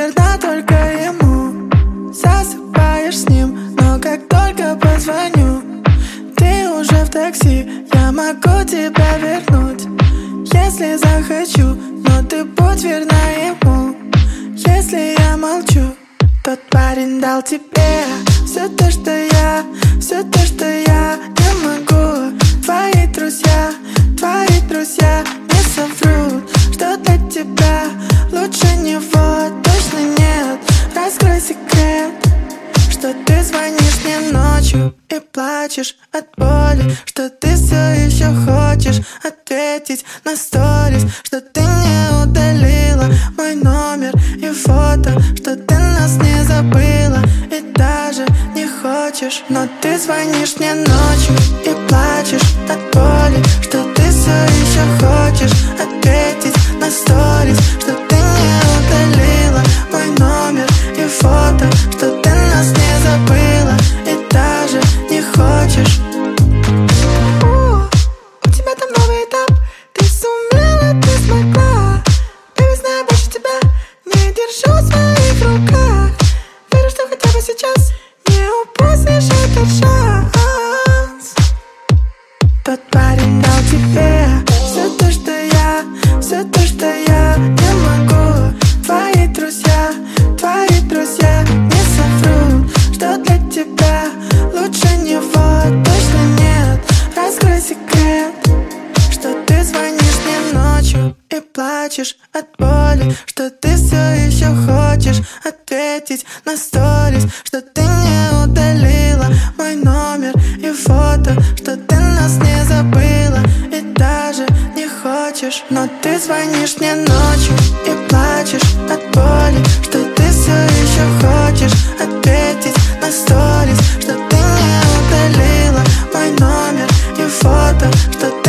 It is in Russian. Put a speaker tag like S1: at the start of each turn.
S1: верна только ему. Засыпаешь с ним, но как только позвоню, ты уже в такси, я могу тебя вернуть, если захочу, но ты будь верна ему. Если я молчу, тот парень дал тебе все то, что я не могу. Твои друзья не соврут, что для тебя лучше него точно нет. Раскрой секрет, что ты звонишь мне ночью и плачешь от боли, что ты все еще хочешь ответить на сторис, что ты не удалила мой номер и фото, что ты нас не забыла и даже не хочешь. Но ты звонишь мне ночью и плачешь от боли, что ты все еще хочешь ответить на сторис, что ты не удалила мой номер и фото, что ты нас не забыла и даже не хочешь. У тебя там новый этап, ты сумела, ты смогла. Baby, знаю, больше тебя не держу в своих руках. Верю, что хотя бы сейчас не упустишь этот шанс. Тот парень дал тебе все то, что я не могу. Твои друзья не соврут, что для тебя лучше него точно нет. Раскрой секрет, что ты звонишь мне ночью и плачешь от боли, что ты все еще хочешь ответить на сторис, что ты не удалила мой номер и фото, что ты нас не забыла и даже не хочешь. Но ты звонишь мне ночью и плачешь от боли, что ты все еще хочешь ответить на сторис, что ты не удалила мой номер и фото, что